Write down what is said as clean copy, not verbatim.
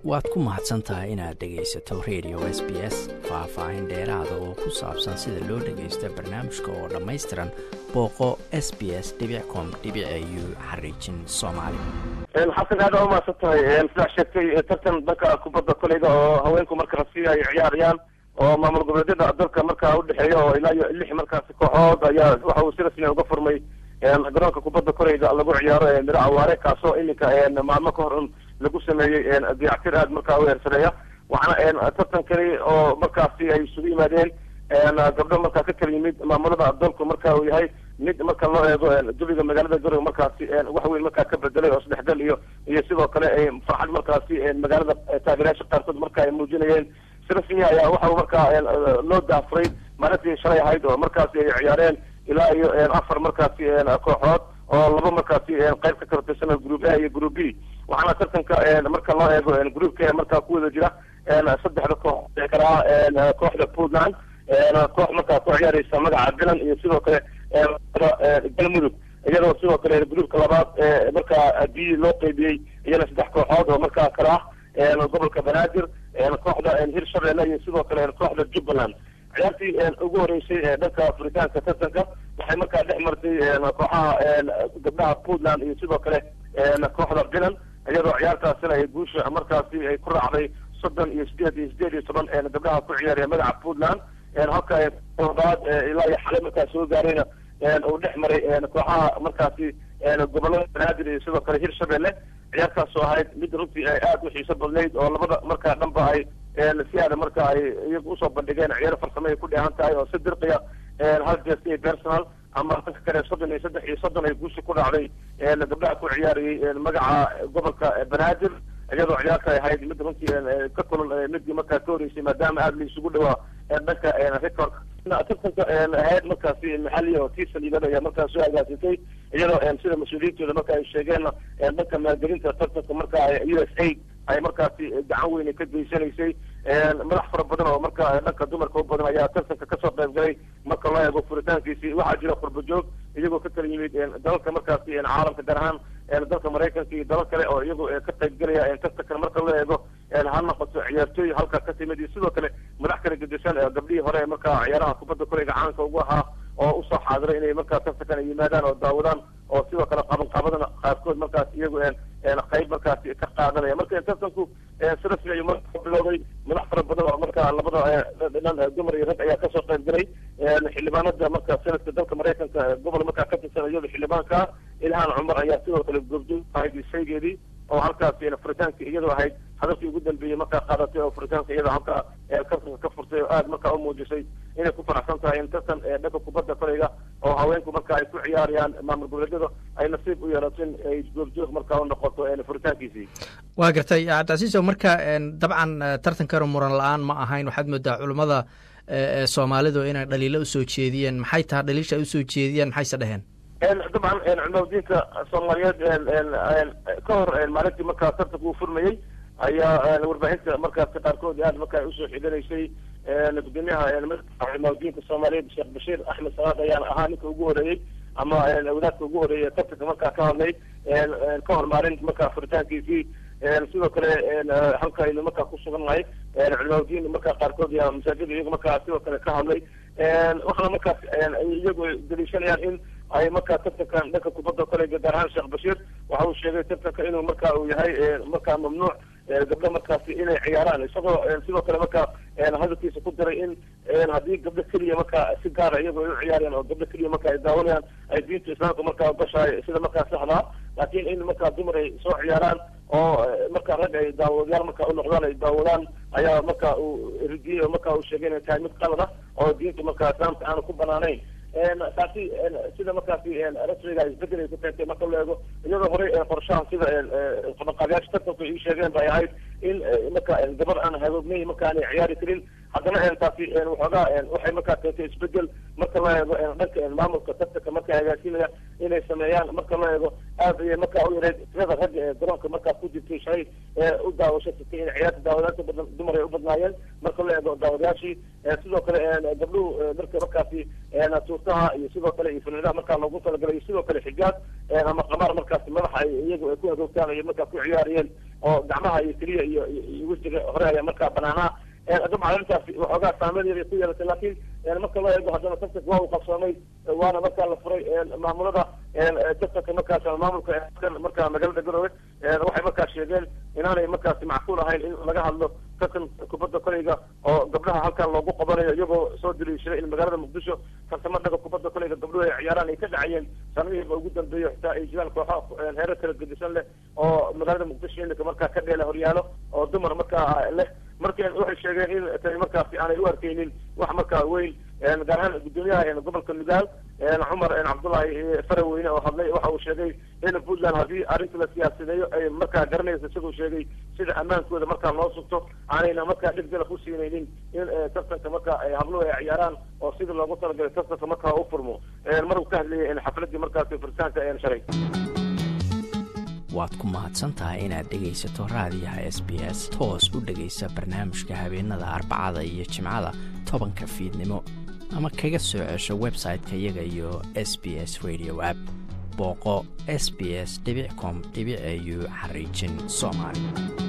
waad ku mahadsantahay inaad dhegaysato radio SBS faahfaahin dheeraada oo ku saabsan sida loo dhagaysto barnaamijka oo dhammaystiran booqo sbs.com.au/Soomaali. xasan aad u mahadsantahay sidaa sheegtay tartan dhanka kubadda koleyga oo haweenku marka rasiga ay ciyaarayaan oo maamul goboleedyada dalka markaa u dhexeeya oo ilaa iyo 6 markaasi kooxood ayaa waxa uu si rasmi uga furmay garoonka kubadda koleyga lagu ciyaaro Miro Awaare kaasoo iminka maalmo ka hor lagu sameeyay diyactir aad markaa u heersareeya waxaana tartankani oo markaasi ay isugu yimaadeen gabdho markaa ka kala yimid maamulada dalku markaa uu yahay mid marka loo eego jawiga magaalada garowe markaasi wax weyn markaa ka bedelay oo saddexdal iyo sidoo kale farxad markaasi magaalada taageerayaasha qaarkood markaa ay muujinayeen si rasmi ayaa waxa uu markaa loo daafuray maalintii shalay ahayd oo markaasi ay ciyaareen ilaa iyo 4 markaasi kooxood oo laba markaasi qayb ka kala tirsan group A iyo group B waxaana tartanka marka loo eego groupka markaa ku wada jira saddexda koox kala kooxda Puntland koox markaa ku ciyaaraysa magaca Bilan iyo sidoo kale galmudug iyadoo sidoo kale groupka labaad markaa B loo qaybiyay iyana saddex kooxood oo markaa kala gobolka Banaadir kooxda Hirshabelle iyo sidoo kale kooxda Jubbaland ciyaartii ugu horeysay dhanka Afrikaanka tartanka waxay markaa dhex martay kooxaha gabdhaha Puntland iyo sidoo kale kooxda Bilan iyadoo ciyaartaasina ay guusha markaasi ay ku raacday 38 gabdhaha ku ciyaaraya magaca Puntland halka labaad ilaa iyo xalay markaa soo gaarayna uu dhex maray kooxaha markaasi gobolada Banaadir iyo sidoo kale Hirshabelle ciyaartaas oo ahayd mid runtii aad u xiiso badnayd oo labada markaa dhanba ay si aad markaa ay iyagu usoo bandhigeen ciyaar farsamo ay ku dheehan tahay oo si dirqiya hal jees iyo personal ama dhanka kale 33 ay guusha ku dhacday gabdhaha ku ciyaarayay magaca gobolka Banaadir iyadoo ciyaarta ay ahayd mid runtii ka kulul midii markaa ka horeysay maadaama aad la isugu dhawaa dhanka record tartanka ahayd markaasi maxalli oo tiisa liidada ayaa markaa soo agaasitay iyadoo sida mas'uuliyiintooda markaa ay sheegeen dhanka maalgelinta tartanka markaa USA ay markaasi gacan weyn ka geysanaysay madax fara badan oo markaa dhanka dumarka u badan ayaa tartanka kasoo qayb galay marka loo eego furitaankiisii waxaa jira qurbo joog iyagoo ka kala yimid dalalka markaasi caalamka gaar ahaan dalka Mareykanka iyo dalal kale oo iyagu ka qayb galaya tartanka marka loo eego ha noqoto ciyaartooy halka ka timid iyo sidoo kale madax kala gedisan gabdhihii hore markaa ciyaaraha kubadda koleyga caanka ugu ahaa oo u soo xaadiray inay markaa tartankan ay yimaadaan oo daawadaan oo sidoo kale qabanqaabadana qaarkood markaas iyagu qayb markaasi ka qaadanaya marka tartanku si rasmi ayuu markaa bilowday madax fara badan oo markaa labada dhan dumar iyo rag ayaa kasoo qayb galay xildhibaanada markaa sanadka dalka Mareykanka gobol markaa ka tirsan iyadoo xildhibaanka Ilhaan Cumar ayaa sidoo kale goobjoog ahayd shaygeedii oo halkaas furitaanka iyadoo ahayd hadalkii ugu dambeeyay markaa qaadatay oo furitaanka iyadoo halka ka furtay oo aad markaa u muujisay inay ku faraxsan tahay in tartan dhanka kubadda koleyga oo haweenku markaa ay ku ciyaarayaan maamul goboleedyada ay nasiib u yeelateen ay goobjoog markaa u noqoto furitaankiisii waa gartay cabdicasiis marka dabcan tartankan muran la-aan ma ahayn waxaad moodaa culimmada Soomaalidu inay dhaliilo u soo jeediyeen maxay tahay dhaliisha u soo jeediyeen maxayse dhaheen طبعا الموجودين الصوماليات كهر المعركة مكة ترتقوا فرمية هي الوربعين مكة تقاركود يعني مكة يوسف حدنا شيء نقدمها الموجودين الصوماليات الشيخ بشير أحمد صلاح يعني أهاني كوجوري أما الأولاد كوجوري ترتق مكة كاملة كهر معركة مكة فرتان كيفي sidoo kale halka ay markaa ku sugan nahay cilmiyeedin markaa qaarkood yaa masaajid iyagu markaa sidoo kale ka hadlay waxana markaa iyagu dalishanayaan in ay markaa tartankan dhanka kubadda koleyga gaar ahaan Sheekh Bashiir waxa uu sheegay tartanka inuu markaa uu yahay markaa mamnuuc gabdho markaasi inay ciyaaraan isagoo sidoo kale markaa hadalkiisa ku daray in haddii gabdho keliya markaa si gaar ah iyagu ay u ciyaarayaan oo gabdho keliya markaa ay daawanayaan ay diinta islaamka markaa ugashahay sida markaa saxda laakiin in markaa dumar ay soo ciyaaraan oo markaa rag ay daawadayaal markaa u noqdaan ay daawadaan ayaa markaa uu ridiyay markaa uu sheegay inay tahay mid qalad ah oo diinta markaa islaamka aanu ku banaanayn taasi sida markaasi rasmiga isbedel ay ku keentay marka loo eego iyadoo hore qorshahan sida qabanqaabiyaasha tartanku ay sheegeen bay ahayd in markaa gabar aan haboobnay markaa aanay ciyaari karin haddana taasi waxoogaa waxay markaa keentay isbedel marka loo eego dhanka maamulka tartanka markaa hagaasinaya inay sameeyaan marka loo eego aad ayay markaa u yareed tirada rag garoonka markaa ku jirtay shay u daawasho sitay in ciyaarta daawadayaasha badan dumar ay u badnaayeen marka loo eego daawadayaashii sidoo kale gabdhuhu markaasi tuurtaha iyo sidoo kale iyo fanaanadaha markaa loogu talagalay sidoo kale xijaab ama qamaar markaasi madaxa iyagu ay ku agoogtaan ay markaa ku ciyaariyeen oo gacmaha iyo keliya iyo wejiga hore ayaa markaa banaanaa dabcan arrintaasi waxoogaa saameyn yar ku yeelatay laakiin marka loo eego haddana tartanka waa uu qabsoomay waana markaa la furay maamulada tartanka markaas maamulka markaa magaalada garowe waxay markaa sheegeen inaanay markaasi macquul ahayn in laga hadlo tartan kubadda koleyga oo gabdhaha halkan loogu qabanayo iyagoo soo diriishaday in magaalada muqdisho tartamo dhaga kubadda koleyga gabdhuhu ay ciyaaraan ay ka dhacayeen sanadihiiba ugu dambeeyo xitaa ay jiraan kooxo heerar kala gedisan leh oo magaalada muqdisho iminka markaa ka dheela horyaalo oo dumar markaa leh marka waxay sheegeen in tani markaasi aanay u arkeynin wax markaa weyn gaar ahaan gudoomiyaha gobolka nugaal cumar cabdullaahi faraweyne oo hadlay waxa uu sheegay in puntland haddii arrinta la siyaasadeeyo ay markaa garanaysa isagoo sheegay sida ammaankooda markaa loo sugto aanayna markaa dhib dalaf u siinaynin in tartanka markaa habluhu ay ciyaaraan oo sidii loogu talagalay tartanka markaa u furmo mar uu ka hadlayay xafladii markaasi furitaanka shalay. waad ku mahadsantahay inaad dhegaysato raadiyaha SBS toos u dhegaysa barnaamijka habeenada Arbacada iyo Jimcada 10 fiidnimo ama kaga soo cesho website-ka iyaga iyo SBS Radio app booqo sbs.com.au/Somali